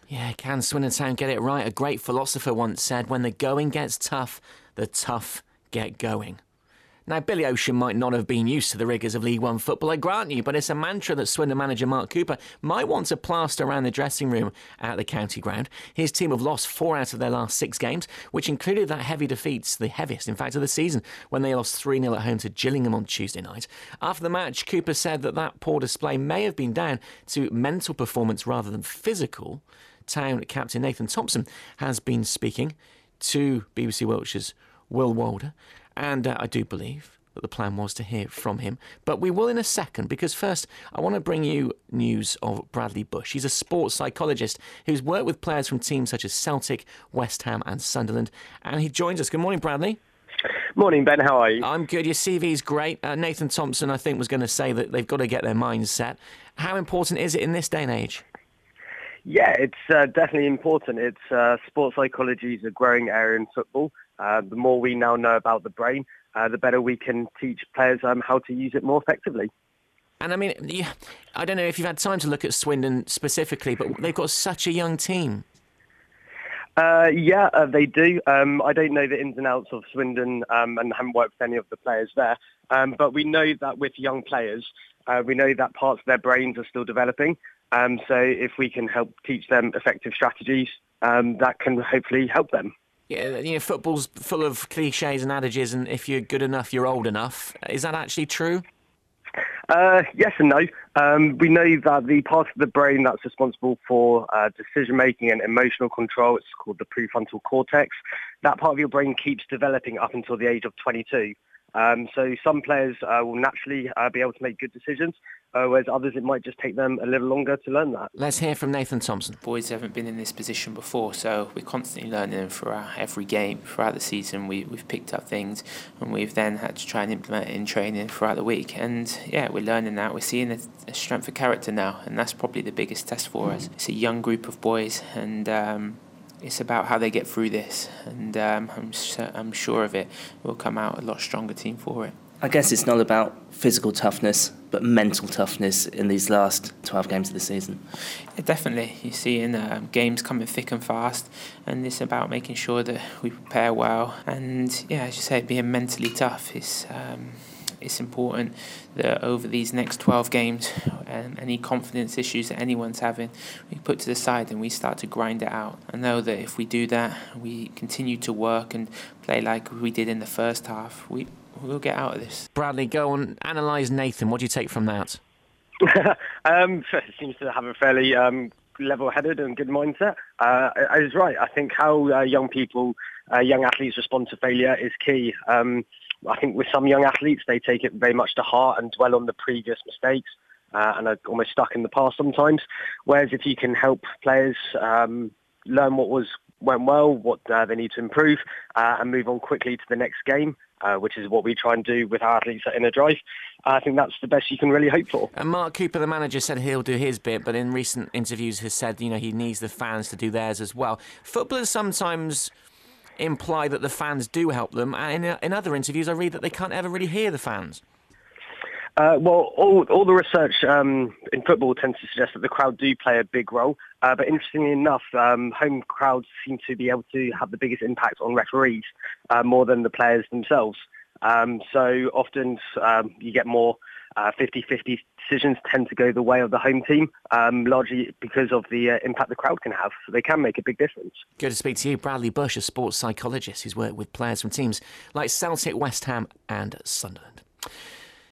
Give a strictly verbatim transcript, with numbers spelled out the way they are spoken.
Yeah, can Swindon Town get it right? A great philosopher once said, when the going gets tough, the tough get going. Now, Billy Ocean might not have been used to the rigours of League One football, I grant you, but it's a mantra that Swindon manager Mark Cooper might want to plaster around the dressing room at the county ground. His team have lost four out of their last six games, which included that heavy defeat, the heaviest, in fact, of the season, when they lost three nil at home to Gillingham on Tuesday night. After the match, Cooper said that that poor display may have been down to mental performance rather than physical. Town captain Nathan Thompson has been speaking to B B C Wiltshire's Will Walder, and uh, I do believe that the plan was to hear from him. But we will in a second, because first I want to bring you news of Bradley Bush. He's a sports psychologist who's worked with players from teams such as Celtic, West Ham and Sunderland, and he joins us. Good morning, Bradley. Morning, Ben. How are you? I'm good. Your C V's great. Uh, Nathan Thompson, I think, was going to say that they've got to get their minds set. How important is it in this day and age? Yeah, it's uh, definitely important. It's uh, sports psychology is a growing area in football. Uh, the more we now know about the brain, uh, the better we can teach players um, how to use it more effectively. And I mean, yeah, I don't know if you've had time to look at Swindon specifically, but they've got such a young team. Uh, yeah, uh, they do. Um, I don't know the ins and outs of Swindon um, and haven't worked with any of the players there. Um, but we know that with young players, uh, we know that parts of their brains are still developing. Um, so if we can help teach them effective strategies, um, that can hopefully help them. Yeah, you know, football's full of cliches and adages, and if you're good enough, you're old enough. Is that actually true? Uh, yes and no. Um, we know that the part of the brain that's responsible for uh, decision-making and emotional control, it's called the prefrontal cortex, that part of your brain keeps developing up until the age of twenty-two. Um, so some players uh, will naturally uh, be able to make good decisions, uh, whereas others it might just take them a little longer to learn that. Let's hear from Nathan Thompson. Boys haven't been in this position before, so we're constantly learning them throughout every game. Throughout the season, we, we've picked up things, and we've then had to try and implement it in training throughout the week. And yeah, we're learning that. We're seeing a, a strength of character now, and that's probably the biggest test for us. It's a young group of boys, and um, it's about how they get through this, and um, I'm, su- I'm sure of it. We'll come out a lot stronger team for it. I guess it's not about physical toughness, but mental toughness in these last twelve games of the season. Yeah, definitely. You're seeing uh, games coming thick and fast, and it's about making sure that we prepare well. And yeah, as you say, being mentally tough is um, it's important that over these next twelve games, um, any confidence issues that anyone's having, we put to the side and we start to grind it out. I know that if we do that, we continue to work and play like we did in the first half, we we'll get out of this. Bradley, go on, analyse Nathan. What do you take from that? um, seems to have a fairly um, level-headed and good mindset. Uh, I was right. I think how uh, young people, uh, young athletes respond to failure is key. Um, I think with some young athletes, they take it very much to heart and dwell on the previous mistakes uh, and are almost stuck in the past sometimes. Whereas if you can help players um, learn what was went well, what uh, they need to improve, uh, and move on quickly to the next game, uh, which is what we try and do with our athletes at Inner Drive, I think that's the best you can really hope for. And Mark Cooper, the manager, said he'll do his bit, but in recent interviews has said, you know, he needs the fans to do theirs as well. Footballers sometimes imply that the fans do help them, and in, in other interviews I read that they can't ever really hear the fans. Uh, well, all, all the research um, in football tends to suggest that the crowd do play a big role. Uh, but interestingly enough, um, home crowds seem to be able to have the biggest impact on referees uh, more than the players themselves. Um, so often um, you get more uh, fifty-fifty decisions tend to go the way of the home team, um, largely because of the uh, impact the crowd can have. So they can make a big difference. Good to speak to you. Bradley Bush, a sports psychologist who's worked with players from teams like Celtic, West Ham and Sunderland.